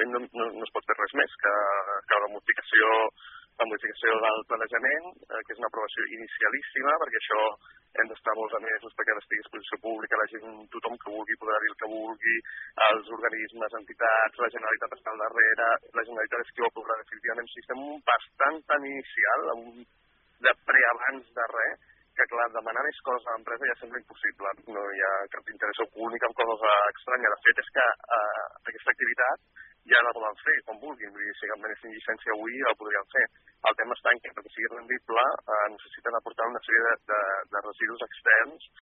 no es pot fer res més que la modificació del planejament, que és una aprovació inicialíssima, perquè això hem d'estar molts mesos perquè estigui a exposició pública, la gent, tothom que vulgui podrà dir el que vulgui, els organismes, entitats, la Generalitat està al darrere, la Generalitat és qui ho aprovarà definitivament. Si estem un pas tan inicial, de preabans de res, que clar, demanar més coses a l'empresa ja sembla impossible. No hi ha cap interès ocult ni cap cosa estranya. De fet, és que aquesta activitat ja la poden fer com vulguin. Vull dir, si demanessin llicència avui ja la podrien fer. El tema està en que perquè sigui rendible necessiten aportar una sèrie de residus externs